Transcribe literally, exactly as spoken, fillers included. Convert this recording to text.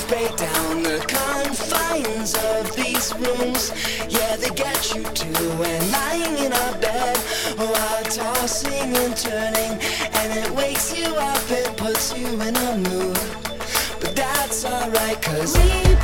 break down the confines of these rooms. Yeah, they get you too. And lying in our bed while tossing and turning, and it wakes you up, it puts you in a mood. But that's alright, cause we